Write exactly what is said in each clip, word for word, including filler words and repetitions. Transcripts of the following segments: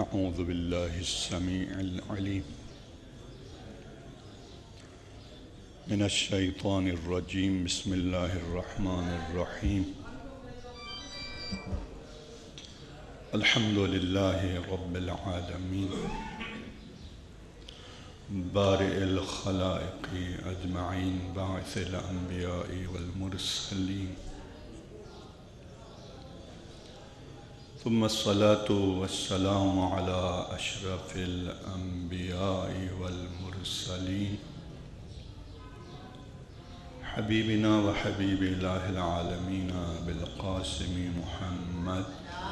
أعوذ بالله السميع العليم من الشيطان الرجيم. بسم الله الرحمن الرحيم. الحمد لله رب العالمين بارئ الخلائق أجمعين باعث الأنبياء والمرسلين، ثم الصلاة والسلام على أشرف الأنبياء والمرسلين حبيبنا وحبيب إله العالمين بالقاسم محمد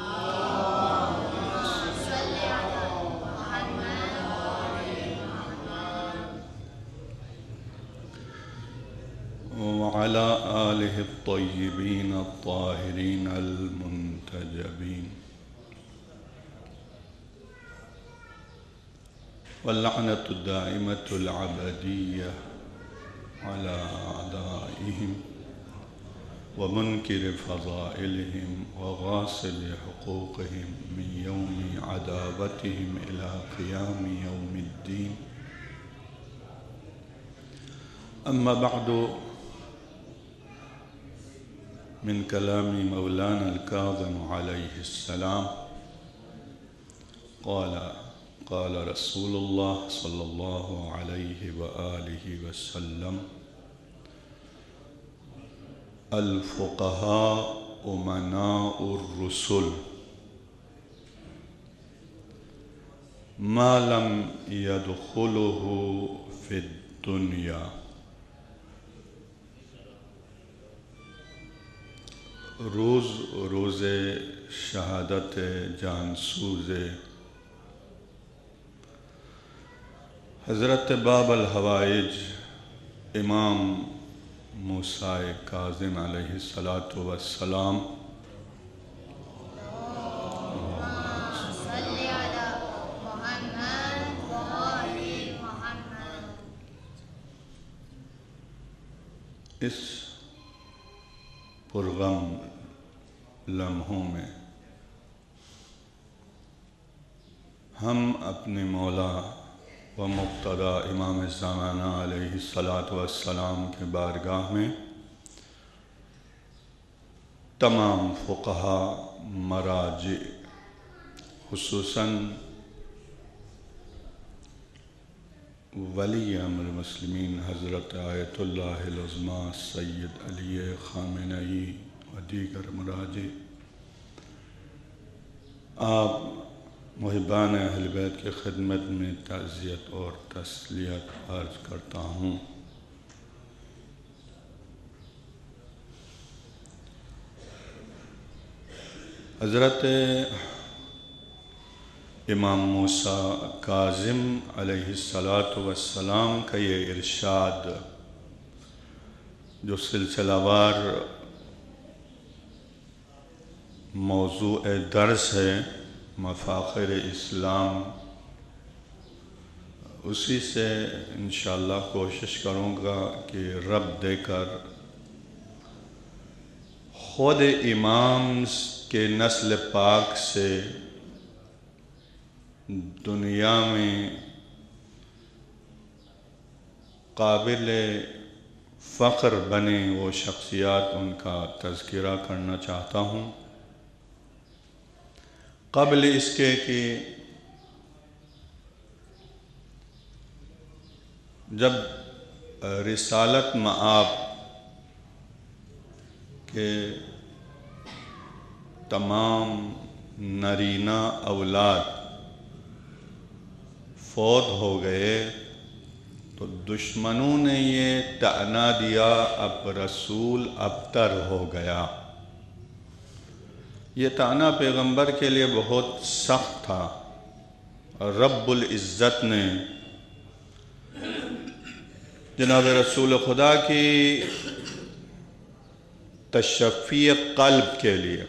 وعلى آله الطيبين الطاهرين المنتجبين، واللعنة الدائمة العبدية على أعدائهم ومنكر فضائلهم وغاصب حقوقهم من يوم عداوتهم إلى قيام يوم الدين. أما بعد، من كلام مولانا الكاظم عليه السلام قال قال رسول الله صلى الله عليه وآله وسلم: الفقهاء أمناء الرسل ما لم يدخله في الدنيا. روز روز شہادت جانسوز حضرت باب الحوائج امام موسیٰ کاظم علیہ الصلاۃ والسلام اس پرغم لمحوں میں ہم اپنے مولا و مقتدی امام زمانہ علیہ الصلاۃ والسلام کے بارگاہ میں تمام فقہا مراجع، خصوصاً ولی امر المسلمین حضرت آیت اللہ العظمیٰ سید علی خامنئی و دیگر مراجع، آپ محبان اہل بیت کی خدمت میں تعزیت اور تسلیت عرض کرتا ہوں۔ حضرت امام موسیٰ کاظم علیہ الصلاۃ والسلام کا یہ ارشاد جو سلسلہ وار موضوع درس ہے، مفاخر اسلام، اسی سے انشاءاللہ کوشش کروں گا کہ رب دے کر خود امام کے نسل پاک سے دنیا میں قابل فخر بنے وہ شخصیات، ان کا تذکرہ کرنا چاہتا ہوں۔ قبل اس کے کہ جب رسالت مآب کے تمام نرینہ اولاد فوت ہو گئے تو دشمنوں نے یہ طعنہ دیا اب رسول ابتر ہو گیا۔ یہ طعنہ پیغمبر کے لیے بہت سخت تھا، اور رب العزت نے جناب رسول خدا کی تشفی قلب کے لیے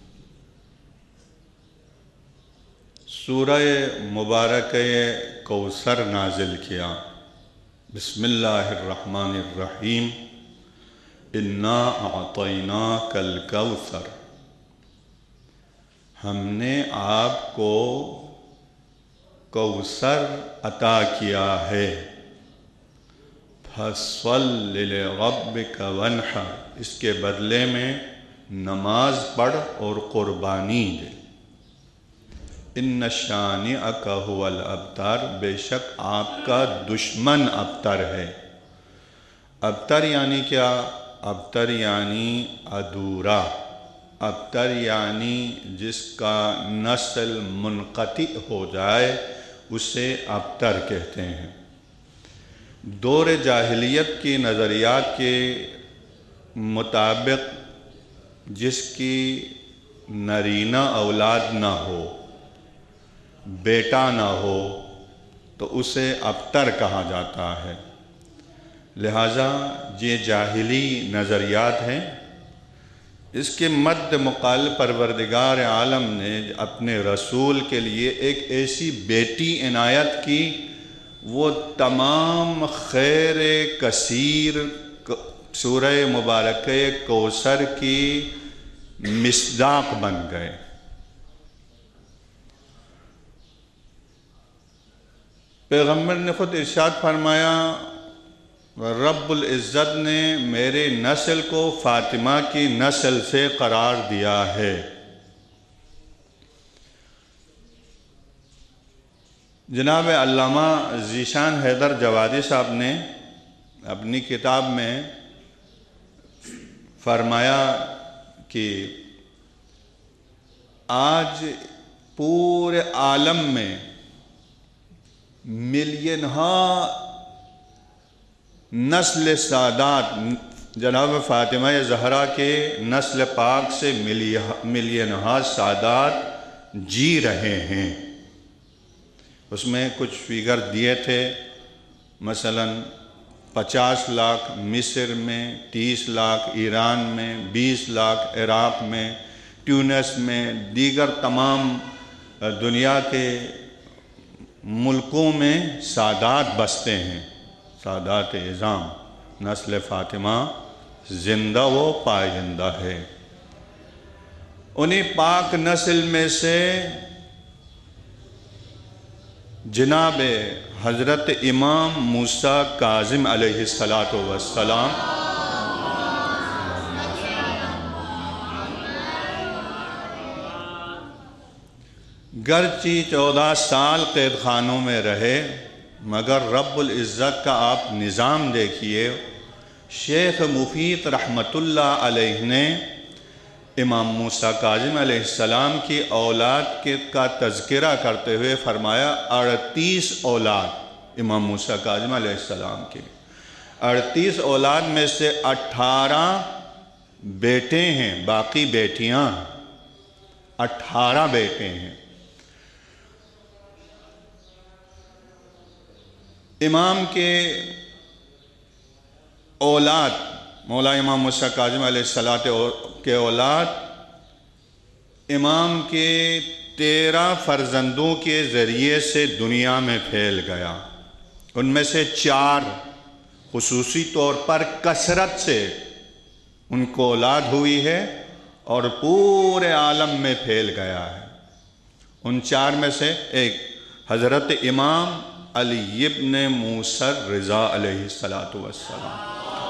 سورہ مبارکہ کوثر نازل کیا۔ بسم اللہ الرحمن الرحیم، انا اعطیناک الکوثر، ہم نے آپ کو کوثر عطا کیا ہے، فَصَلِّ لِرَبِّكَ وَانْحَرْ، اس کے بدلے میں نماز پڑھ اور قربانی دے۔ اِنَّ شَانِئَكَ هُوَ الْأَبْتَرُ، بے شک آپ کا دشمن ابتر ہے۔ ابتر یعنی کیا؟ ابتر یعنی ادھورا، ابتر یعنی جس کا نسل منقطع ہو جائے اسے ابتر کہتے ہیں۔ دور جاہلیت کی نظریات کے مطابق جس کی نرینہ اولاد نہ ہو، بیٹا نہ ہو، تو اسے ابتر کہا جاتا ہے۔ لہٰذا یہ جاہلی نظریات ہیں، اس کے مد مقابل پروردگار عالم نے اپنے رسول کے لیے ایک ایسی بیٹی عنایت کی، وہ تمام خیر کثیر سورہ مبارکہ کوثر کی مصداق بن گئے۔ پیغمبر نے خود ارشاد فرمایا، رب العزت نے میرے نسل کو فاطمہ کی نسل سے قرار دیا ہے۔ جناب علامہ ذیشان حیدر جوادی صاحب نے اپنی کتاب میں فرمایا کہ آج پورے عالم میں ملین ہا نسل سادات جناب فاطمہ زہرا کے نسل پاک سے ملین ہا سادات جی رہے ہیں۔ اس میں کچھ فیگر دیے تھے، مثلا پچاس لاکھ مصر میں، تیس لاکھ ایران میں، بیس لاکھ عراق میں، ٹیونس میں، دیگر تمام دنیا کے ملکوں میں سادات بستے ہیں، سادات اعظام۔ نسل فاطمہ زندہ و پائندہ ہے۔ انہی پاک نسل میں سے جناب حضرت امام موسیٰ کاظم علیہ السلام گرچہ چودہ سال قید خانوں میں رہے، مگر رب العزت کا آپ نظام دیکھیے۔ شیخ مفید رحمت اللہ علیہ نے امام موسیٰ کاظم علیہ السلام کی اولاد کے کا تذکرہ کرتے ہوئے فرمایا، اڑتیس اولاد امام موسیٰ کاظم علیہ السلام کی، اڑتیس اولاد میں سے اٹھارہ بیٹے ہیں، باقی بیٹیاں، اٹھارہ بیٹے ہیں۔ امام کے اولاد، مولا امام موسیٰ کاظم علیہ السلام کے اولاد امام کے تیرہ فرزندوں کے ذریعے سے دنیا میں پھیل گیا۔ ان میں سے چار خصوصی طور پر کثرت سے ان کو اولاد ہوئی ہے اور پورے عالم میں پھیل گیا ہے۔ ان چار میں سے ایک حضرت امام علی ابن موسیٰ رضا علیہ السلام،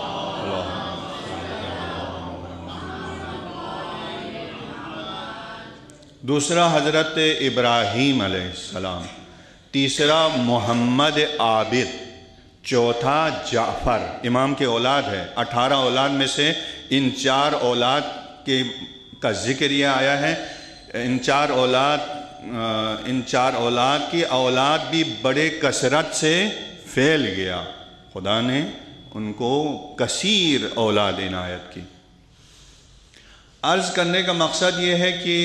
دوسرا حضرت ابراہیم علیہ السلام، تیسرا محمد عابد، چوتھا جعفر۔ امام کے اولاد ہے، اٹھارہ اولاد میں سے ان چار اولاد کے کا ذکر یہ آیا ہے۔ ان چار اولاد ان چار اولاد کی اولاد بھی بڑے کثرت سے پھیل گیا، خدا نے ان کو کثیر اولاد عنایت کی۔ عرض کرنے کا مقصد یہ ہے کہ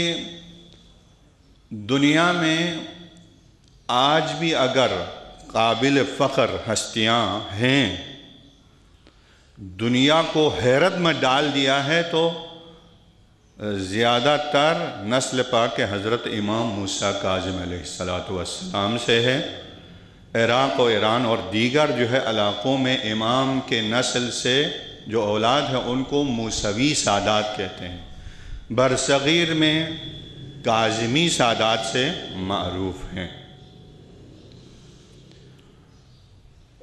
دنیا میں آج بھی اگر قابل فخر ہستیاں ہیں، دنیا کو حیرت میں ڈال دیا ہے، تو زیادہ تر نسل پاک حضرت امام موسیٰ کاظم علیہ السلام سے ہے۔ عراق و ایران اور دیگر جو ہے علاقوں میں امام کے نسل سے جو اولاد ہے ان کو موسوی سادات کہتے ہیں۔ برصغیر میں کاظمی سادات سے معروف ہیں۔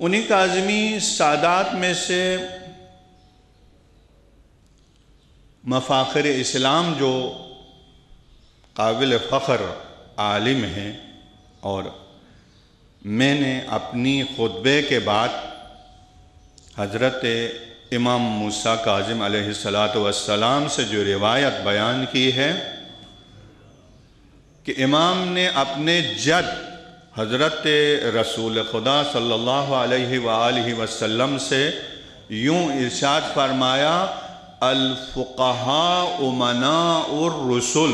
انہیں کاظمی سادات میں سے مفاخر اسلام جو قابل فخر عالم ہیں، اور میں نے اپنی خطبے کے بعد حضرت امام موسیٰ کاظم علیہ الصلاۃ والسلام سے جو روایت بیان کی ہے کہ امام نے اپنے جد حضرت رسول خدا صلی اللہ علیہ وآلہ وسلم سے یوں ارشاد فرمایا، الفقہاء امناء الرسل،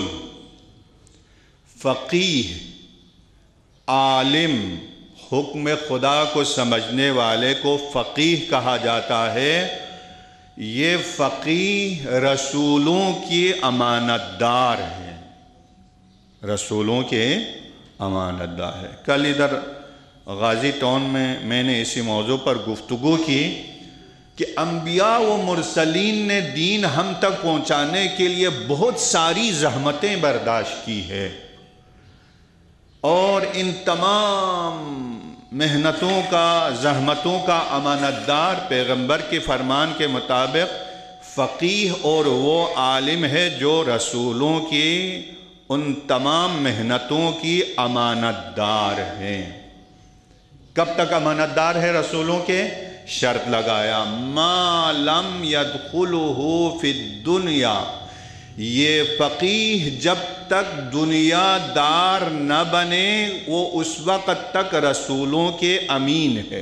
فقیہ عالم حکم خدا کو سمجھنے والے کو فقیہ کہا جاتا ہے۔ یہ فقیہ رسولوں کی امانت دار ہے، رسولوں کے امانت دار ہے۔ کل ادھر غازی ٹاؤن میں میں نے اسی موضوع پر گفتگو کی کہ انبیاء و مرسلین نے دین ہم تک پہنچانے کے لیے بہت ساری زحمتیں برداشت کی ہے، اور ان تمام محنتوں کا زحمتوں کا امانت دار پیغمبر کے فرمان کے مطابق فقیہ اور وہ عالم ہے جو رسولوں کی ان تمام محنتوں کی امانت دار ہیں۔ کب تک امانت دار ہے رسولوں کے؟ شرط لگایا، ما لم يدخلہ فی الدنیا، یہ فقیہ جب تک دنیا دار نہ بنے وہ اس وقت تک رسولوں کے امین ہے،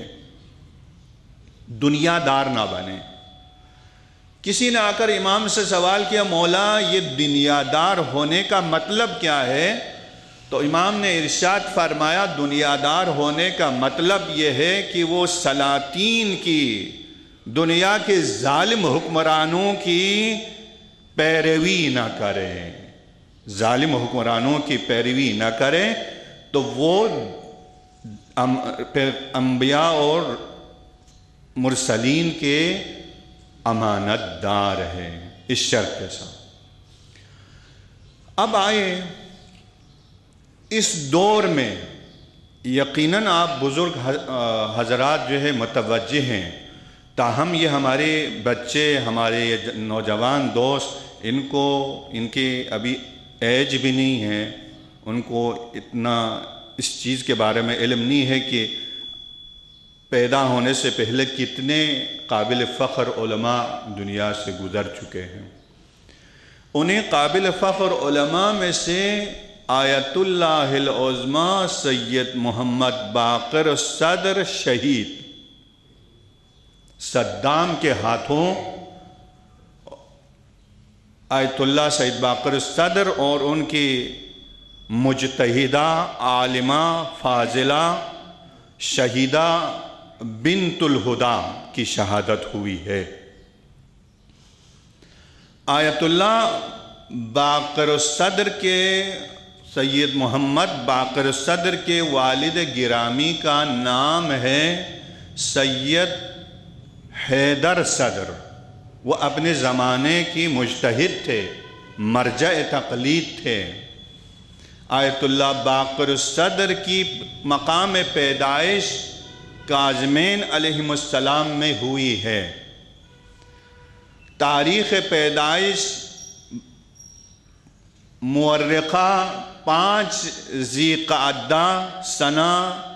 دنیا دار نہ بنے۔ کسی نے آ کر امام سے سوال کیا، مولا یہ دنیا دار ہونے کا مطلب کیا ہے؟ تو امام نے ارشاد فرمایا، دنیا دار ہونے کا مطلب یہ ہے کہ وہ سلاطین کی، دنیا کے ظالم حکمرانوں کی پیروی نہ کریں، ظالم حکمرانوں کی پیروی نہ کریں، تو وہ انبیاء اور مرسلین کے امانت دار ہیں، اس شرط کے ساتھ۔ اب آئے اس دور میں یقیناً آپ بزرگ حضرات جو ہے متوجہ ہیں، تاہم یہ ہمارے بچے، ہمارے نوجوان دوست، ان کو ان کے ابھی ایج بھی نہیں ہے، ان کو اتنا اس چیز کے بارے میں علم نہیں ہے کہ پیدا ہونے سے پہلے کتنے قابل فخر علماء دنیا سے گزر چکے ہیں۔ انہیں قابل فخر علماء میں سے آیت اللہ العظمیٰ سید محمد باقر الصدر شہید، صدام کے ہاتھوں آیت اللہ سید باقر الصدر اور ان کی مجتہدہ عالمہ فاضلہ شہیدہ بنت الہدا کی شہادت ہوئی ہے۔ آیت اللہ باقر الصدر کے سید محمد باقر الصدر کے والد گرامی کا نام ہے سید حیدر صدر۔ وہ اپنے زمانے کی مجتہد تھے، مرجع تقلید تھے۔ آیت اللہ باقر الصدر کی مقام پیدائش کاظمین علیہ السلام میں ہوئی ہے۔ تاریخ پیدائش مورخہ پانچ ذی قعدہ سنہ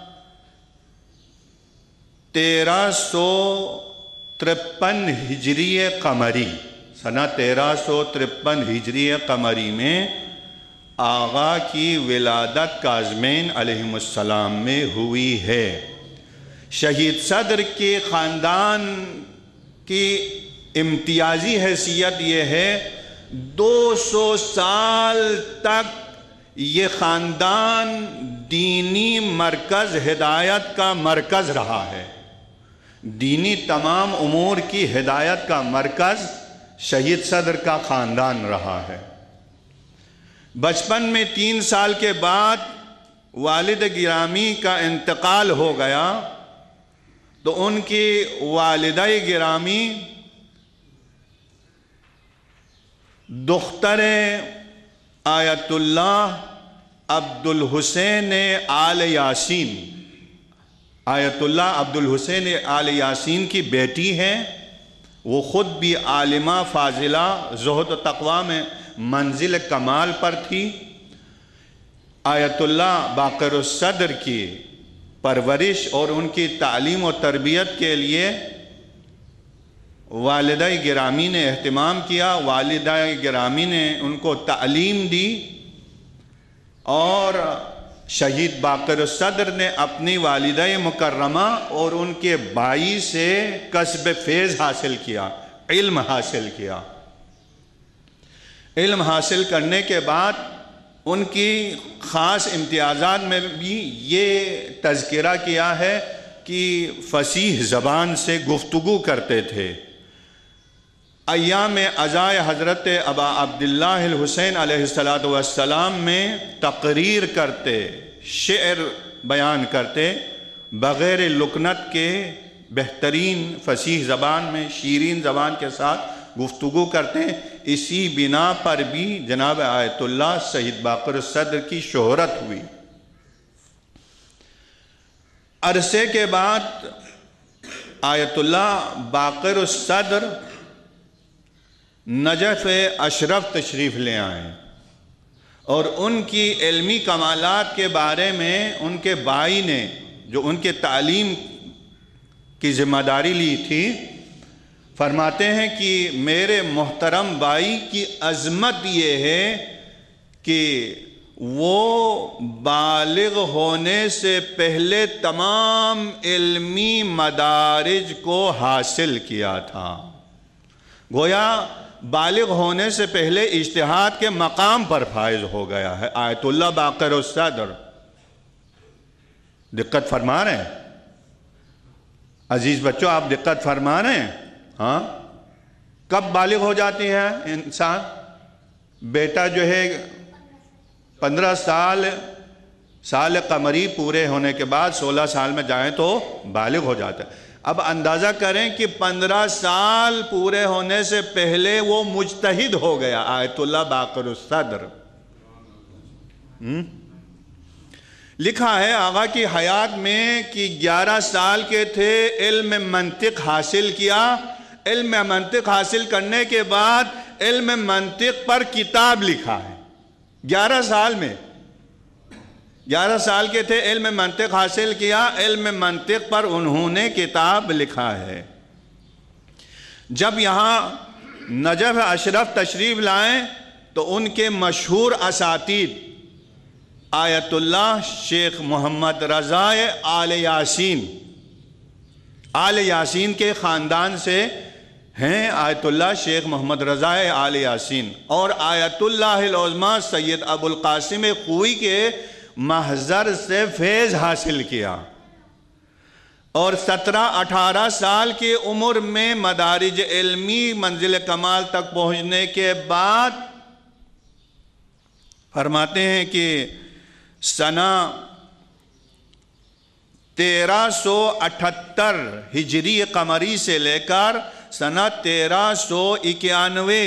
تیرہ سو ترپن ہجری قمری، سنہ تیرہ سو ترپن ہجری قمری میں آغا کی ولادت کاظمین علیہ السلام میں ہوئی ہے۔ شہید صدر کے خاندان کی امتیازی حیثیت یہ ہے، دو سو سال تک یہ خاندان دینی مرکز، ہدایت کا مرکز رہا ہے۔ دینی تمام امور کی ہدایت کا مرکز شہید صدر کا خاندان رہا ہے۔ بچپن میں تین سال کے بعد والد گرامی کا انتقال ہو گیا تو ان کی والدہ گرامی دختر آیت اللہ عبد الحسین آل یاسین آیت اللہ عبد الحسین آل یاسین کی بیٹی ہیں، وہ خود بھی عالمہ فاضلہ زہد و تقوی میں منزل کمال پر تھی۔ آیت اللہ باقر الصدر کی پرورش اور ان کی تعلیم و تربیت کے لیے والدہ گرامی نے اہتمام کیا، والدہ گرامی نے ان کو تعلیم دی، اور شہید باقر الصدر نے اپنی والدہ مکرمہ اور ان کے بھائی سے کسب فیض حاصل کیا، علم حاصل کیا۔ علم حاصل کرنے کے بعد ان کی خاص امتیازات میں بھی یہ تذکرہ کیا ہے کہ فصیح زبان سے گفتگو کرتے تھے۔ ایام عزائے حضرت ابا عبداللہ الحسین علیہ السلام میں تقریر کرتے، شعر بیان کرتے، بغیر لکنت کے بہترین فصیح زبان میں شیرین زبان کے ساتھ گفتگو کرتے ہیں۔ اسی بنا پر بھی جناب آیت اللہ شہید باقر الصدر کی شہرت ہوئی۔ عرصے کے بعد آیت اللہ باقر الصدر نجف اشرف تشریف لے آئے، اور ان کی علمی کمالات کے بارے میں ان کے بھائی نے جو ان کے تعلیم کی ذمہ داری لی تھی، فرماتے ہیں کہ میرے محترم بھائی کی عظمت یہ ہے کہ وہ بالغ ہونے سے پہلے تمام علمی مدارج کو حاصل کیا تھا۔ گویا بالغ ہونے سے پہلے اجتہاد کے مقام پر فائز ہو گیا ہے آیت اللہ باقر الصدر۔ دقت فرما رہے ہیں عزیز بچوں، آپ دقت فرما رہے ہیں؟ ہاں، کب بالغ ہو جاتی ہے انسان؟ بیٹا جو ہے پندرہ سال سال قمری پورے ہونے کے بعد سولہ سال میں جائیں تو بالغ ہو جاتا ہے۔ اب اندازہ کریں کہ پندرہ سال پورے ہونے سے پہلے وہ مجتہد ہو گیا آیت اللہ باقر الصدر۔ لکھا ہے آقا کی حیات میں کہ گیارہ سال کے تھے، علم منطق حاصل کیا۔ علم منطق حاصل کرنے کے بعد علم منطق پر کتاب لکھا ہے۔ گیارہ سال میں گیارہ سال کے تھے، علم منطق حاصل کیا، علم منطق پر انہوں نے کتاب لکھا ہے۔ جب یہاں نجف اشرف تشریف لائیں تو ان کے مشہور اساتید آیت اللہ شیخ محمد رضا آل یاسین آل یاسین کے خاندان سے ہیں آیت اللہ شیخ محمد رضا آل یاسین، اور آیت اللہ العظمیٰ سید ابو القاسم خوئی کے محضر سے فیض حاصل کیا، اور سترہ اٹھارہ سال کی عمر میں مدارج علمی منزل کمال تک پہنچنے کے بعد فرماتے ہیں کہ سنہ تیرہ سو اٹھتر ہجری قمری سے لے کر سنہ تیرہ سو اکیانوے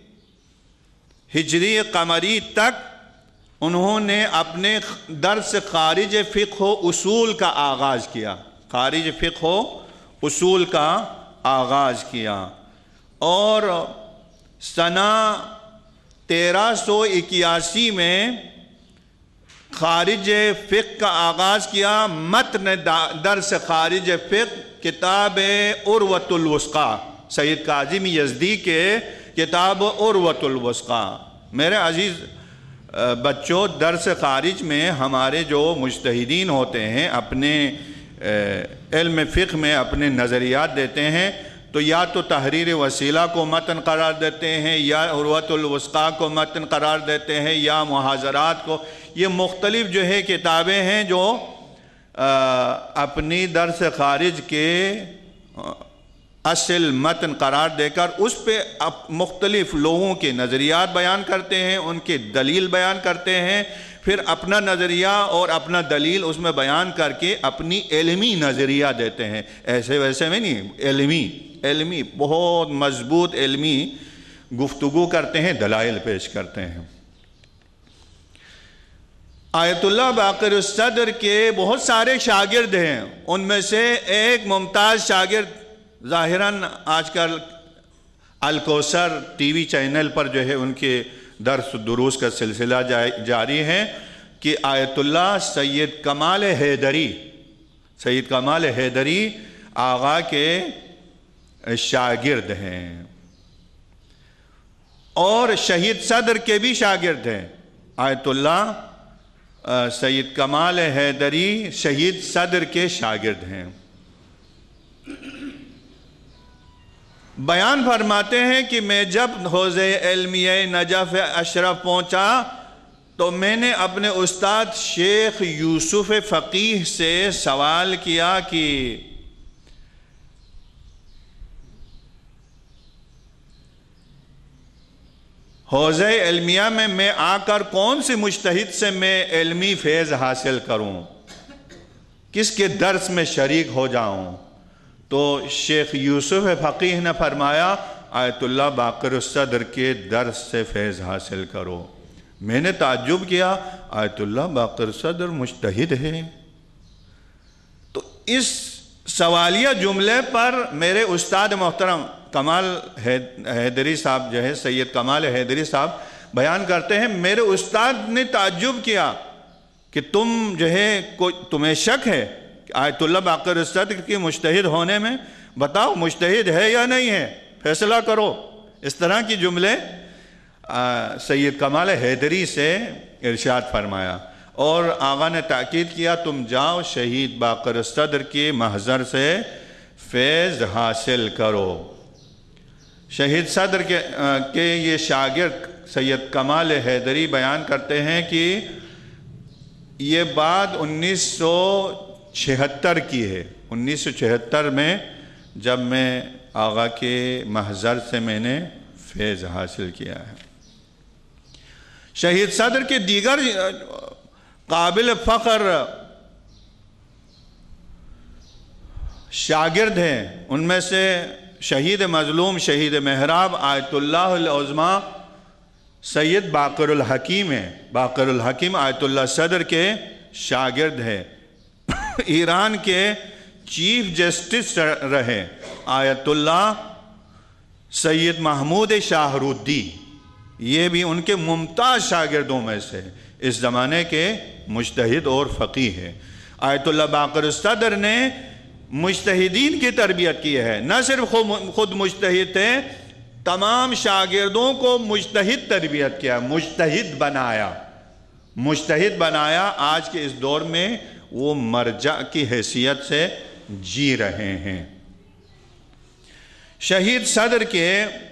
ہجری قمری تک انہوں نے اپنے درس خارج فقہ و اصول کا آغاز کیا خارج فقہ و اصول کا آغاز کیا اور سنہ تیرہ سو اکیاسی میں خارج فقہ کا آغاز کیا۔ متن درس خارج فقہ کتاب عروۃ الوثقی، سید کاظم یزدی کے کتاب عروۃ الوثقی۔ میرے عزیز بچوں، درس خارج میں ہمارے جو مجتہدین ہوتے ہیں اپنے علم فقہ میں اپنے نظریات دیتے ہیں تو یا تو تحریر وسیلہ کو متن قرار دیتے ہیں، یا عروۃ الوثقی کو متن قرار دیتے ہیں، یا محاضرات کو۔ یہ مختلف جو ہے کتابیں ہیں جو اپنی درس خارج کے اصل متن قرار دے کر اس پہ مختلف لوگوں کے نظریات بیان کرتے ہیں، ان کی دلیل بیان کرتے ہیں، پھر اپنا نظریہ اور اپنا دلیل اس میں بیان کر کے اپنی علمی نظریہ دیتے ہیں۔ ایسے ویسے میں نہیں، علمی علمی بہت مضبوط علمی گفتگو کرتے ہیں، دلائل پیش کرتے ہیں۔ آیت اللہ باقر الصدر کے بہت سارے شاگرد ہیں، ان میں سے ایک ممتاز شاگرد ظاہراً آج کل الکوثر ٹی وی چینل پر جو ہے ان کے درس دروس کا سلسلہ جاری ہے کہ آیت اللہ سید کمال حیدری سید کمال حیدری آغا کے شاگرد ہیں اور شہید صدر کے بھی شاگرد ہیں۔ آیت اللہ سید کمال حیدری شہید صدر کے شاگرد ہیں۔ بیان فرماتے ہیں کہ میں جب حوزہ علمیہ نجف اشرف پہنچا تو میں نے اپنے استاد شیخ یوسف فقیہ سے سوال کیا کہ حوزہ علمیہ میں میں آ کر کون سے مجتہد سے میں علمی فیض حاصل کروں، کس کے درس میں شریک ہو جاؤں؟ تو شیخ یوسف فقیہ نے فرمایا آیت اللہ باقر الصدر کے درس سے فیض حاصل کرو۔ میں نے تعجب کیا، آیت اللہ باقر الصدر مجتہد ہے؟ تو اس سوالیہ جملے پر میرے استاد محترم کمال حیدری صاحب جو ہے سید کمال حیدری صاحب بیان کرتے ہیں، میرے استاد نے تعجب کیا کہ تم جو ہے کوئی تمہیں شک ہے کہ آیت اللہ باقر الصدر کی مجتہد ہونے میں؟ بتاؤ مجتہد ہے یا نہیں ہے، فیصلہ کرو۔ اس طرح کی جملے سید کمال حیدری سے ارشاد فرمایا اور آقا نے تاکید کیا تم جاؤ شہید باقر الصدر کے محضر سے فیض حاصل کرو۔ شہید صدر کے کے یہ شاگرد سید کمال حیدری بیان کرتے ہیں کہ یہ بات انیس سو چھہتر کی ہے۔ انیس سو چھہتر میں جب میں آقا کے محضر سے میں نے فیض حاصل کیا ہے۔ شہید صدر کے دیگر قابل فخر شاگرد ہیں، ان میں سے شہید مظلوم شہید محراب آیت اللہ العظمہ سید باقر الحکیم ہیں۔ باقر الحکیم آیت اللہ صدر کے شاگرد ہیں۔ ایران کے چیف جسٹس رہے آیت اللہ سید محمود شاہرودی، یہ بھی ان کے ممتاز شاگردوں میں سے اس زمانے کے مجتہد اور فقیہ ہیں۔ آیت اللہ باقر الصدر نے مجتہدین کی تربیت کی ہے، نہ صرف خود مجتہد تھے، تمام شاگردوں کو مجتہد تربیت کیا، مجتہد بنایا مجتہد بنایا آج کے اس دور میں وہ مرجع کی حیثیت سے جی رہے ہیں۔ شہید صدر کے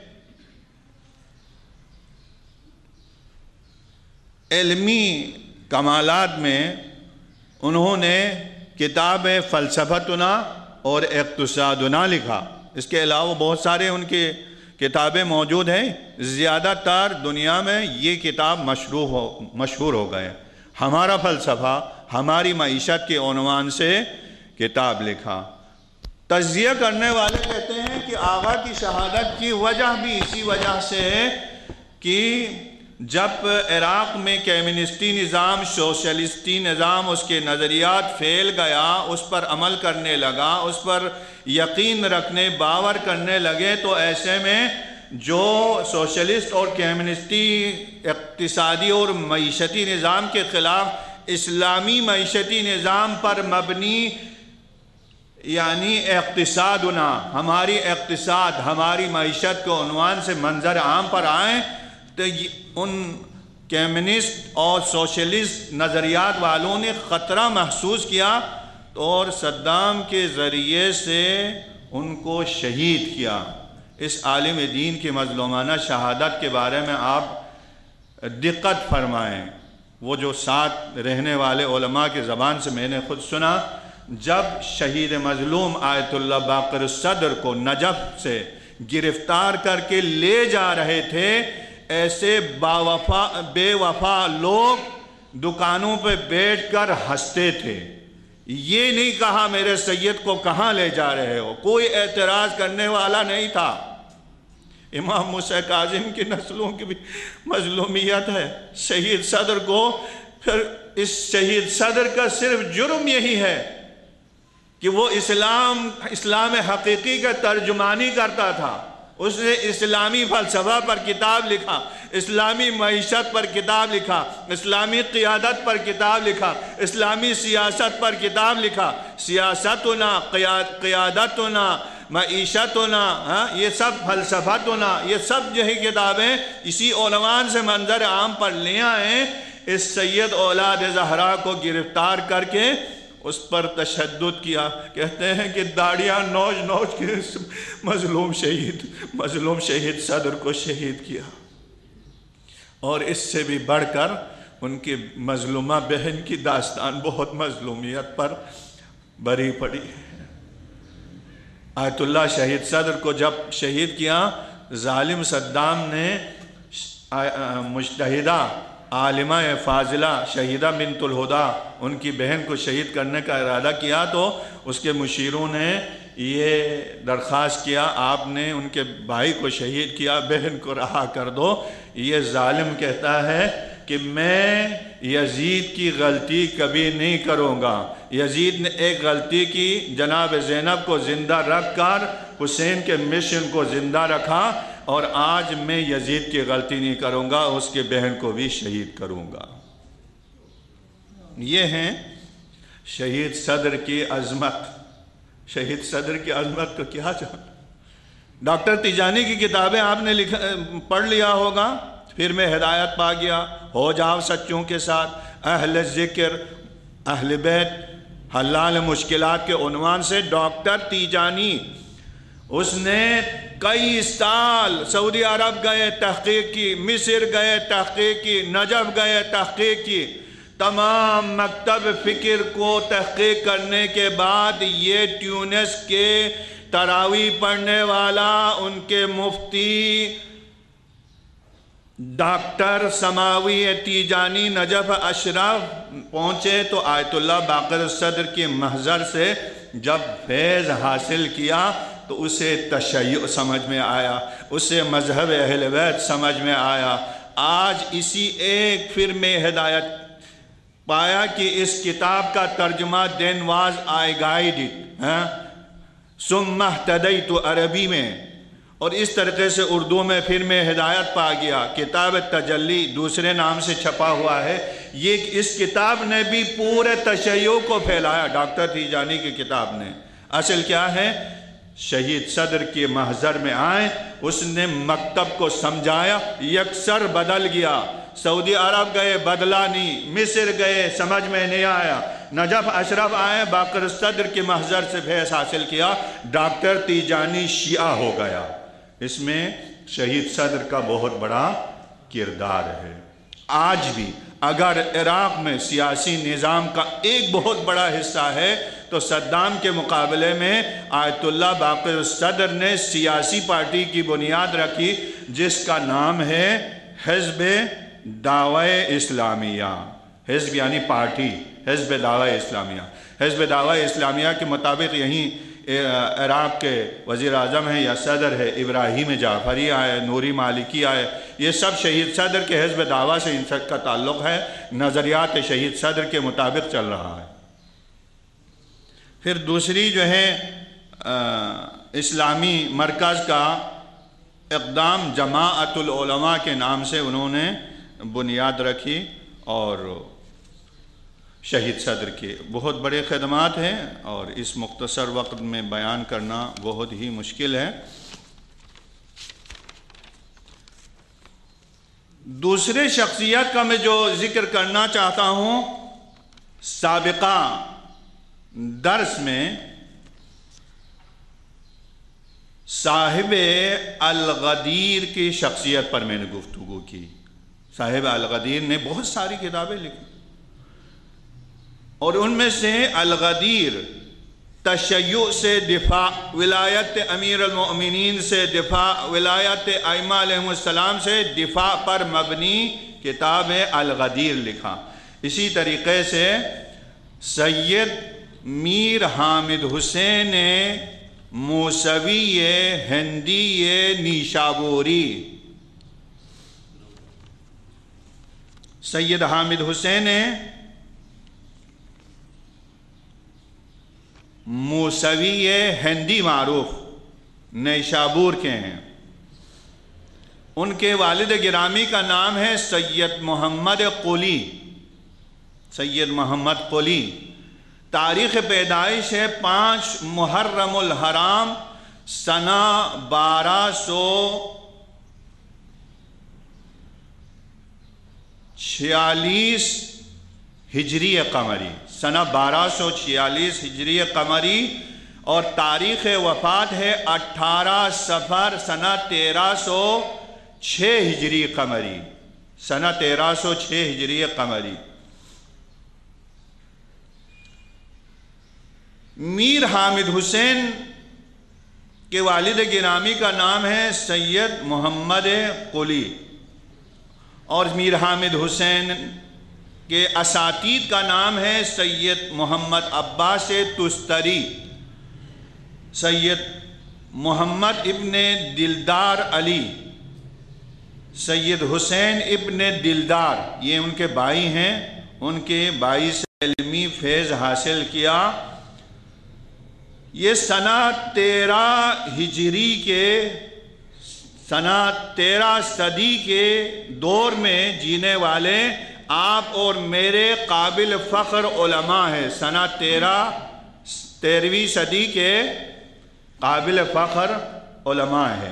علمی کمالات میں انہوں نے کتاب فلسفتنا اور اقتصادنا لکھا۔ اس کے علاوہ بہت سارے ان کی کتابیں موجود ہیں، زیادہ تر دنیا میں یہ کتاب مشہور ہو مشہور ہو گئے۔ ہمارا فلسفہ ہماری معیشت کے عنوان سے کتاب لکھا۔ تجزیہ کرنے والے کہتے ہیں کہ آقا کی شہادت کی وجہ بھی اسی وجہ سے ہے کہ جب عراق میں کمیونسٹی نظام سوشلسٹی نظام اس کے نظریات پھیل گیا، اس پر عمل کرنے لگا، اس پر یقین رکھنے باور کرنے لگے، تو ایسے میں جو سوشلسٹ اور کمیونسٹی اقتصادی اور معیشتی نظام کے خلاف اسلامی معیشتی نظام پر مبنی یعنی اقتصادنا ہماری اقتصاد ہماری معیشت کے عنوان سے منظر عام پر آئیں، تو ان کمیونسٹ اور سوشلسٹ نظریات والوں نے خطرہ محسوس کیا اور صدام کے ذریعے سے ان کو شہید کیا۔ اس عالم دین کی مظلومانہ شہادت کے بارے میں آپ دقت فرمائیں۔ وہ جو ساتھ رہنے والے علماء کی زبان سے میں نے خود سنا، جب شہید مظلوم آیت اللہ باقر الصدر کو نجف سے گرفتار کر کے لے جا رہے تھے، ایسے باوفا بے وفا لوگ دکانوں پہ بیٹھ کر ہنستے تھے۔ یہ نہیں کہا میرے سید کو کہاں لے جا رہے ہو، کوئی اعتراض کرنے والا نہیں تھا۔ امام موسیٰ کاظم کی نسلوں کی بھی مظلومیت ہے۔ شہید صدر کو پھر اس شہید صدر کا صرف جرم یہی ہے کہ وہ اسلام اسلام حقیقی کا ترجمانی کرتا تھا. اس نے اسلامی فلسفہ پر کتاب لکھا، اسلامی معیشت پر کتاب لکھا، اسلامی قیادت پر کتاب لکھا، اسلامی سیاست پر کتاب لکھا. سیاستنا، قیادتنا، معیشتنا، یہ سب فلسفتنا، یہ سب جو ہے کتابیں اسی عنوان سے منظر عام پر لے آئے. اس سید اولاد زہرا کو گرفتار کر کے اس پر تشدد کیا. کہتے ہیں کہ داڑیاں نوچ نوچ کے مظلوم شہید مظلوم شہید صدر کو شہید کیا. اور اس سے بھی بڑھ کر ان کی مظلومہ بہن کی داستان بہت مظلومیت پر بری پڑی. آیت اللہ شہید صدر کو جب شہید کیا، ظالم صدام نے مجتہدہ عالمہ فاضلہ شہیدہ بنت الہدا ان کی بہن کو شہید کرنے کا ارادہ کیا، تو اس کے مشیروں نے یہ درخواست کیا، آپ نے ان کے بھائی کو شہید کیا، بہن کو رہا کر دو. یہ ظالم کہتا ہے کہ میں یزید کی غلطی کبھی نہیں کروں گا. یزید نے ایک غلطی کی، جناب زینب کو زندہ رکھ کر حسین کے مشن کو زندہ رکھا، اور آج میں یزید کی غلطی نہیں کروں گا، اس کے بہن کو بھی شہید کروں گا. یہ ہیں شہید صدر کی عظمت. شہید صدر کی عظمت کو کیا جان. ڈاکٹر تیجانی کی کتابیں آپ نے لکھا پڑھ لیا ہوگا. پھر میں ہدایت پا گیا، ہو جاؤ سچوں کے ساتھ، اہل ذکر، اہل بیت، حلال مشکلات کے عنوان سے ڈاکٹر تیجانی اس نے کئی سال سعودی عرب گئے، تحقیق کی، مصر گئے، تحقیق کی، نجف گئے، تحقیق کی. تمام مکتب فکر کو تحقیق کرنے کے بعد یہ ٹیونس کے تراویح پڑھنے والا ان کے مفتی ڈاکٹر سماوی تیجانی نجف اشرف پہنچے تو آیت اللہ باقر الصدر کے محضر سے جب فیض حاصل کیا تو اسے تشیع سمجھ میں آیا، اسے مذہب اہل بیت سمجھ میں آیا. آج اسی ایک پھر میں ہدایت پایا کہ اس کتاب کا ترجمہ دین واز آئی گائیڈ ثم اہتدیت عربی میں، اور اس طریقے سے اردو میں پھر میں ہدایت پا گیا. کتاب تجلی دوسرے نام سے چھپا ہوا ہے. یہ اس کتاب نے بھی پورے تشیع کو پھیلایا، ڈاکٹر تیجانی کی کتاب نے. اصل کیا ہے؟ شہید صدر کے محضر میں آئے، اس نے مکتب کو سمجھایا، یکسر بدل گیا. سعودی عرب گئے، بدلا نہیں. مصر گئے، سمجھ میں نہیں آیا. نجف اشرف آئے، باقر الصدر کے محضر سے فیض حاصل کیا. ڈاکٹر تیجانی شیعہ ہو گیا. اس میں شہید صدر کا بہت بڑا کردار ہے. آج بھی اگر عراق میں سیاسی نظام کا ایک بہت بڑا حصہ ہے تو صدام کے مقابلے میں آیت اللہ باقر الصدر نے سیاسی پارٹی کی بنیاد رکھی جس کا نام ہے حزب دعوی اسلامیہ. حزب یعنی پارٹی، حزب دعوی اسلامیہ. حزب دعوی اسلامیہ کے مطابق یہیں عراق کے وزیر اعظم ہیں یا صدر ہے ابراہیم جعفری آئے، نوری مالکی آئے. یہ سب شہید صدر کے حزب دعوی سے ان سب کا تعلق ہے. نظریات شہید صدر کے مطابق چل رہا ہے. پھر دوسری جو ہے اسلامی مرکز کا اقدام جماعت العلماء کے نام سے انہوں نے بنیاد رکھی، اور شہید صدر کے بہت بڑے خدمات ہیں اور اس مختصر وقت میں بیان کرنا بہت ہی مشکل ہے. دوسرے شخصیت کا میں جو ذکر کرنا چاہتا ہوں، سابقہ درس میں صاحب الغدیر کی شخصیت پر میں نے گفتگو کی. صاحب الغدیر نے بہت ساری کتابیں لکھی، اور ان میں سے الغدیر تشیع سے دفاع، ولایت امیر المؤمنین سے دفاع، ولایت ائمہ علیہ السلام سے دفاع پر مبنی کتاب الغدیر لکھا. اسی طریقے سے سید میر حامد حسین موسوی ہندی نیشابوری، سید حامد حسین موسوی ہندی معروف نیشابور کے ہیں۔ ان کے والد گرامی کا نام ہے سید محمد قلی، سید محمد قلی۔ تاریخ پیدائش ہے پانچ محرم الحرام سنہ بارہ سو چھیالیس ہجری قمری، سنہ بارہ سو چھیالیس ہجری قمری، اور تاریخ وفات ہے اٹھارہ صفر سنہ تیرہ سو چھ ہجری قمری، سنہ تیرہ سو چھ ہجری قمری۔ میر حامد حسین کے والد گرامی کا نام ہے سید محمد قلی، اور میر حامد حسین کے اساتید کا نام ہے سید محمد عباس تستری، سید محمد ابن دلدار علی، سید حسین ابن دلدار، یہ ان کے بھائی ہیں۔ ان کے بھائی سے علمی فیض حاصل کیا۔ یہ سنہ تیرہ ہجری کے سنہ تیرہ صدی کے دور میں جینے والے آپ اور میرے قابل فخر علماء ہیں۔ سنہ تیرہ تیرہویں صدی کے قابل فخر علماء ہیں۔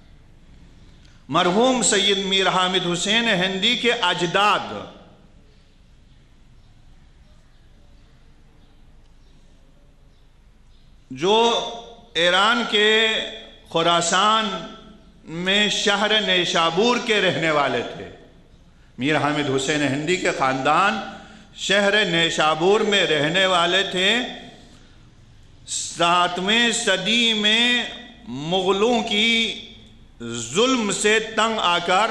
مرحوم سید میر حامد حسین ہندی کے اجداد جو ایران کے خراسان میں شہر نیشابور کے رہنے والے تھے، میر حامد حسین ہندی کے خاندان شہر نیشابور میں رہنے والے تھے۔ ساتویں صدی میں مغلوں کی ظلم سے تنگ آ کر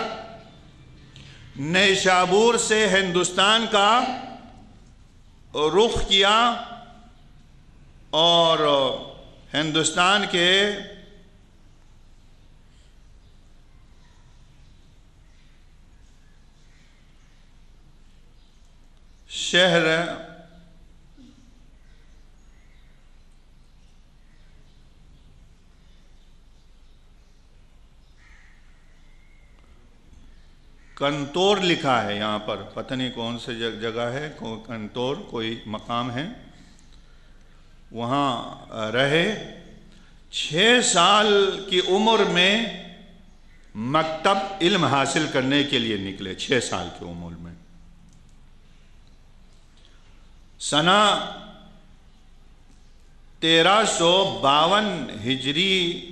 نیشابور سے ہندوستان کا رخ کیا اور ہندوستان کے شہر کنتور لکھا ہے یہاں پر، پتہ نہیں کون سے جگہ ہے، کنتور کوئی مقام ہے، وہاں رہے۔ چھ سال کی عمر میں مکتب علم حاصل کرنے کے لیے نکلے، چھ سال کی عمر میں۔ سنہ تیرہ سو باون ہجری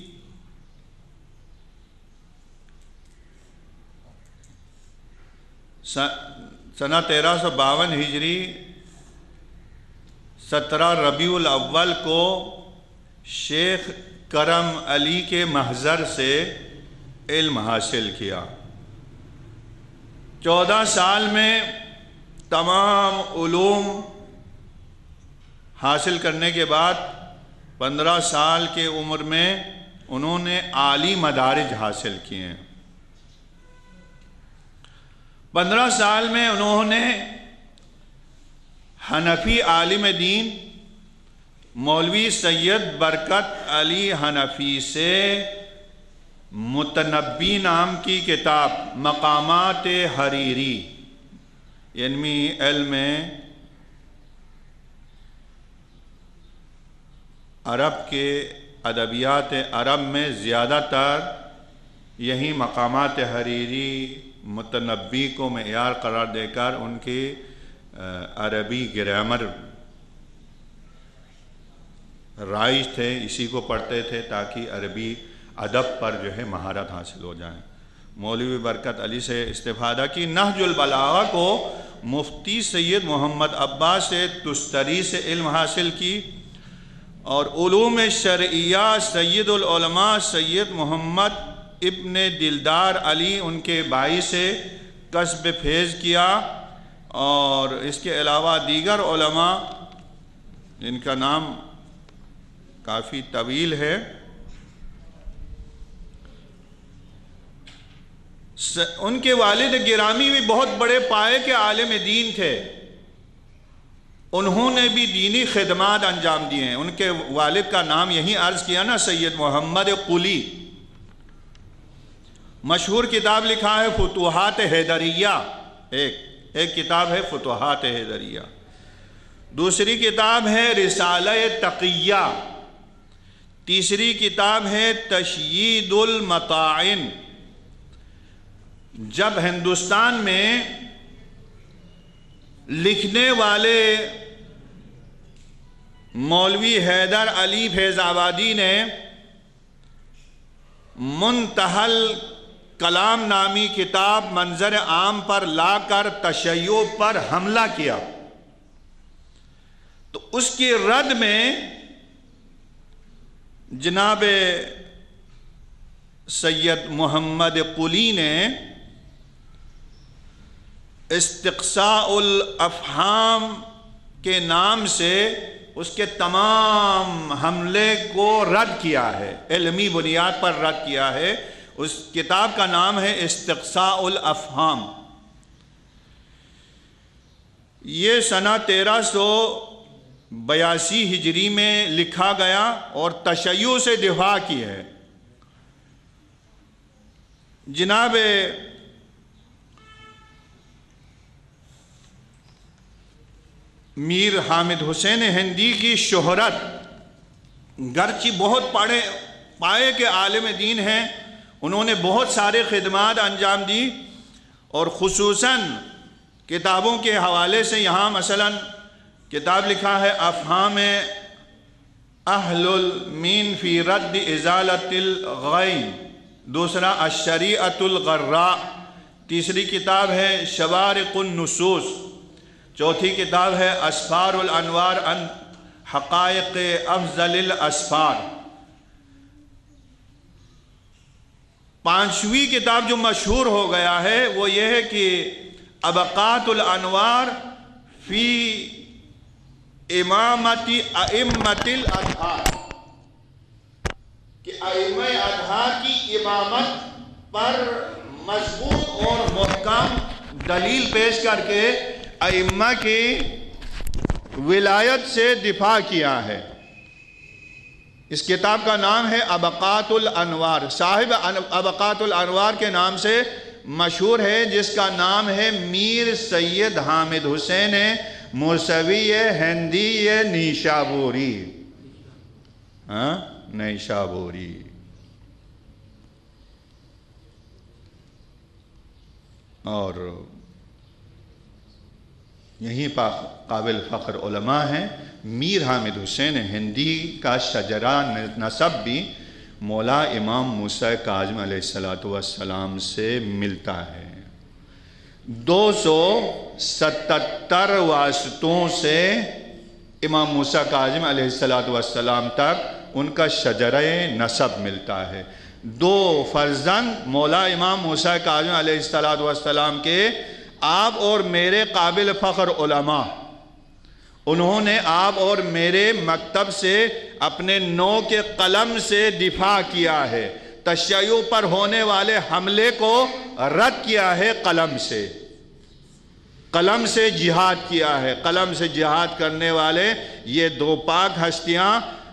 سنہ تیرہ سو باون ہجری سترہ ربیع الاول کو شیخ کرم علی کے محضر سے علم حاصل کیا۔ چودہ سال میں تمام علوم حاصل کرنے کے بعد پندرہ سال کے عمر میں انہوں نے عالی مدارج حاصل کیے ہیں۔ پندرہ سال میں انہوں نے حنفی عالم دین مولوی سید برکت علی حنفی سے متنبی نام کی کتاب مقامات حریری، یعنی علم عرب کے ادبیات عرب میں زیادہ تر یہی مقامات حریری متنبی کو معیار قرار دے کر ان کی عربی گرامر رائج تھے، اسی کو پڑھتے تھے تاکہ عربی ادب پر جو ہے مہارت حاصل ہو جائے۔ مولوی برکت علی سے استفادہ کی۔ نہج البلاغہ کو مفتی سید محمد عباس تستری سے علم حاصل کی، اور علوم شرعیہ سید العلماء سید محمد ابن دلدار علی ان کے بھائی سے کسب فیض کیا، اور اس کے علاوہ دیگر علماء جن کا نام کافی طویل ہے، ان کے والد گرامی بھی بہت بڑے پائے کے عالم دین تھے۔ انہوں نے بھی دینی خدمات انجام دیے ہیں۔ ان کے والد کا نام یہی عرض کیا نا، سید محمد قلی۔ مشہور کتاب لکھا ہے فتوحات حیدریہ، ایک ایک کتاب ہے فتوحات حیدریہ، دوسری کتاب ہے رسالہ تقیہ، تیسری کتاب ہے تشیید المطاعن۔ جب ہندوستان میں لکھنے والے مولوی حیدر علی فیض آبادی نے منتحل کلام نامی کتاب منظر عام پر لا کر تشیع پر حملہ کیا، تو اس کی رد میں جناب سید محمد قلی نے استقصاء الافہام کے نام سے اس کے تمام حملے کو رد کیا ہے، علمی بنیاد پر رد کیا ہے۔ اس کتاب کا نام ہے استقصاء الافہام۔ یہ سنہ تیرہ سو بیاسی ہجری میں لکھا گیا اور تشیع سے دفاع کی ہے۔ جناب میر حامد حسین ہندی کی شہرت، گرچہ بہت پڑھے پائے کے عالم دین ہیں، انہوں نے بہت سارے خدمات انجام دی، اور خصوصاً کتابوں کے حوالے سے یہاں مثلا کتاب لکھا ہے افہام اہل المین فی رد ازالت الغین، دوسرا الشریعۃ الغراء، تیسری کتاب ہے شوارق النصوص، چوتھی کتاب ہے اسفار الانوار عن حقائق افضل الاسفار، پانچویں کتاب جو مشہور ہو گیا ہے وہ یہ ہے کہ ابقات الانوار فی امامت ائمت الاطہار، کہ ائمہ اطہار کی امامت پر مضبوط اور محکم دلیل پیش کر کے ائمہ کی ولایت سے دفاع کیا ہے۔ اس کتاب کا نام ہے ابقات الانوار، صاحب ابقات الانوار کے نام سے مشہور ہے، جس کا نام ہے میر سید حامد حسین موسوی ہندی نیشابوری، ہاں نیشابوری۔ اور یہیں پر قابل فخر علماء ہیں۔ میر حامد حسین ہندی کا شجرہ نسب بھی مولا امام موسیٰ کاظم علیہ السلام سے ملتا ہے۔ دو سو ستتر واسطوں سے امام موسیٰ کاظم علیہ السلام تک ان کا شجرہ نسب ملتا ہے۔ دو فرزند مولا امام موسیٰ کاظم علیہ السلام کے آپ اور میرے قابل فخر علماء، انہوں نے آپ اور میرے مکتب سے اپنے نو کے قلم سے دفاع کیا ہے، تشیع پر ہونے والے حملے کو رد کیا ہے، قلم سے قلم سے جہاد کیا ہے۔ قلم سے جہاد کرنے والے یہ دو پاک ہستیاں،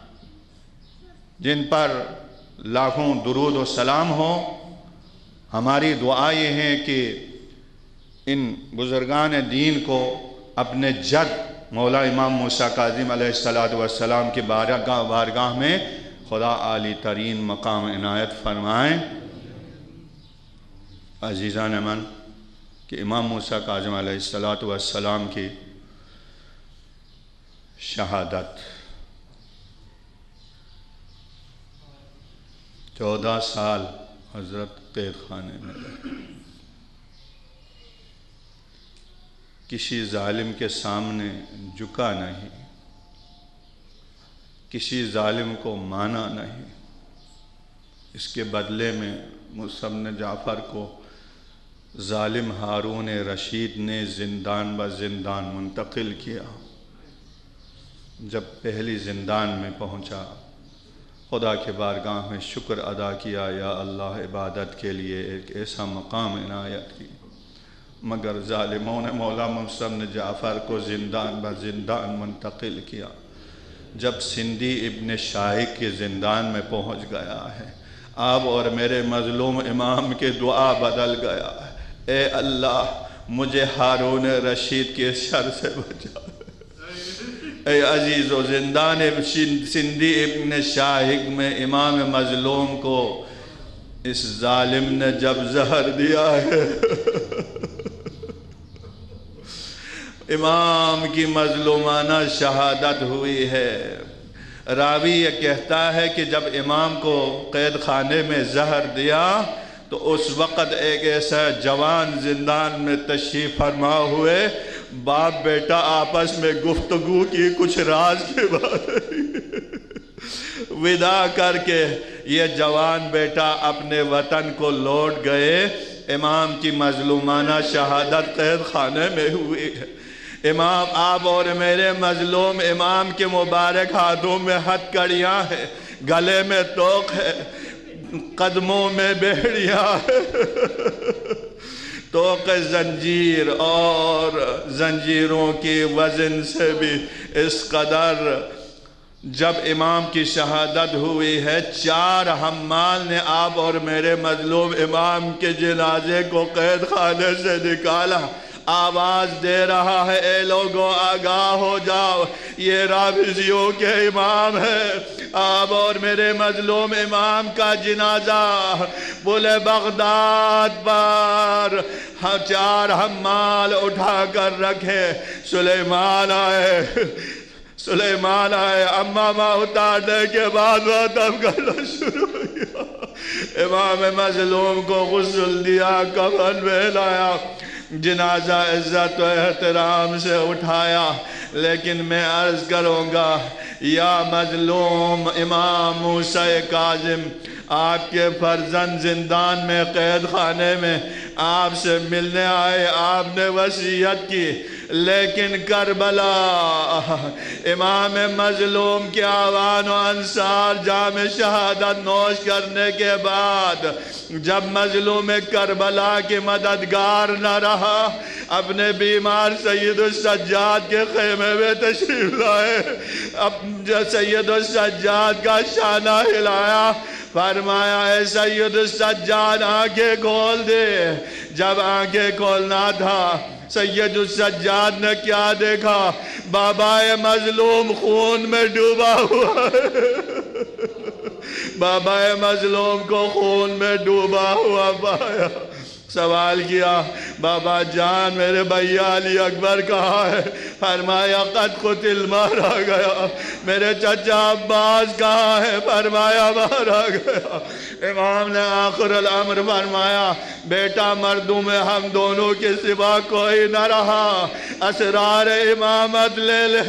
جن پر لاکھوں درود و سلام ہو، ہماری دعا یہ ہے کہ ان بزرگان دین کو اپنے جد مولا امام موسیٰ کاظم علیہ السلام کی بارگاہ بارگاہ میں خدا عالی ترین مقام عنایت فرمائیں۔ عزیزان من، کہ امام موسیٰ کاظم علیہ السلام کی شہادت چودہ سال حضرت قید خانے میں رہے، کسی ظالم کے سامنے جھکا نہیں، کسی ظالم کو مانا نہیں۔ اس کے بدلے میں مصعب بن جعفر کو ظالم ہارون رشید نے زندان ب زندان منتقل کیا۔ جب پہلی زندان میں پہنچا، خدا کے بارگاہ میں شکر ادا کیا، یا اللہ عبادت کے لیے ایک ایسا مقام عنایت کی۔ مگر ظالموں نے مولا محسن جعفر کو زندان بہ زندان منتقل کیا۔ جب سندھی ابن شاہق کے زندان میں پہنچ گیا ہے، آپ اور میرے مظلوم امام کے دعا بدل گیا ہے، اے اللہ مجھے ہارون رشید کے شر سے بچا۔ اے عزیز و زندان سندھی ابن شاہق میں امام مظلوم کو اس ظالم نے جب زہر دیا ہے، امام کی مظلومانہ شہادت ہوئی ہے۔ راوی یہ کہتا ہے کہ جب امام کو قید خانے میں زہر دیا تو اس وقت ایک ایسا جوان زندان میں تشریف فرما ہوئے، باپ بیٹا آپس میں گفتگو کی کچھ راز کے بارے وداع کر کے یہ جوان بیٹا اپنے وطن کو لوٹ گئے۔ امام کی مظلومانہ شہادت قید خانے میں ہوئی ہے۔ امام آپ اور میرے مظلوم امام کے مبارک ہاتھوں میں ہتھ کڑیاں ہیں، گلے میں توق ہے، قدموں میں بیڑیاں ہے، توق زنجیر، اور زنجیروں کی وزن سے بھی اس قدر۔ جب امام کی شہادت ہوئی ہے، چار حمال نے آپ اور میرے مظلوم امام کے جنازے کو قید خانے سے نکالا۔ آواز دے رہا ہے، اے لوگوں آگاہ ہو جاؤ، یہ رافضیوں کے امام ہے۔ آپ اور میرے مظلوم امام کا جنازہ پل بغداد پر چار حمال اٹھا کر رکھے۔ سلیمان آئے سلیمان آئے امامہ اتارنے کے بعد ماتم کرنا شروع کیا۔ امام مظلوم کو غسل دیا، کفن میں لایا، جنازہ عزت و احترام سے اٹھایا۔ لیکن میں عرض کروں گا، یا مظلوم امام موسیٰ کاظم، آپ کے فرزند زندان میں قید خانے میں آپ سے ملنے آئے، آپ نے وصیت کی، لیکن کربلا امام مظلوم کے آوان و انصار جام شہادت نوش کرنے کے بعد جب مظلوم کربلا کے مددگار نہ رہا، اپنے بیمار سید السجاد کے خیمے میں تشریف لائے، اب سید السجاد کا شانہ ہلایا، فرمایا اے سید السجاد آنکھیں کھول دے۔ جب آنکھیں کھولنا تھا، سید السجاد نے کیا دیکھا؟ بابا مظلوم خون میں ڈوبا ہوا ہے۔ بابا مظلوم کو خون میں ڈوبا ہوا پایا۔ سوال کیا، بابا جان میرے بھیا علی اکبر کہاں ہے؟ فرمایا قد قتل، مارا گیا۔ میرے چچا عباس کہاں ہے؟ فرمایا مارا گیا۔ امام نے آخر الامر فرمایا، بیٹا مردوں میں ہم دونوں کے سوا کوئی نہ رہا، اسرار امامت لے لے۔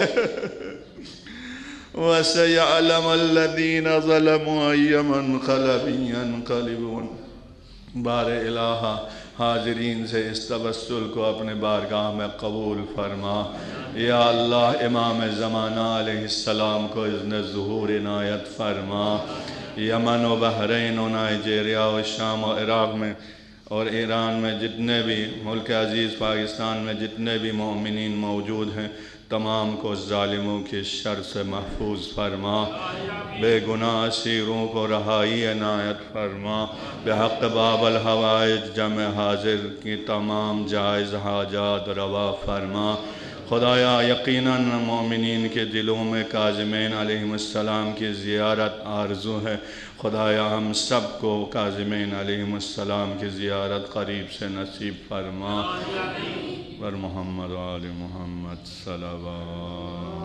وَسَيَعْلَمَ الَّذِينَ ظَلَمُوا أَيَّ مُنْقَلَبٍ يَنْقَلِبُونَ۔ بار الہ حاضرین سے اس توسل کو اپنے بارگاہ میں قبول فرما۔ یا اللہ امام زمانہ علیہ السلام کو اذن ظہور عنایت فرما۔ یمن و بحرین و نائجیریا و شام و عراق میں اور ایران میں جتنے بھی ملک عزیز پاکستان میں جتنے بھی مومنین موجود ہیں، تمام کو ظالموں کے شر سے محفوظ فرما۔ بے گناہ اسیروں کو رہائی عنایت فرما۔ بحق باب الحوائج جمع حاضر کی تمام جائز حاجات روا فرما۔ خدایا یقیناً مومنین کے دلوں میں کاظمین علیہ السلام کی زیارت آرزو ہے۔ خدایا ہم سب کو کاظمین علیہ السلام کی زیارت قریب سے نصیب فرما۔ بر محمد و آل محمد صلوات۔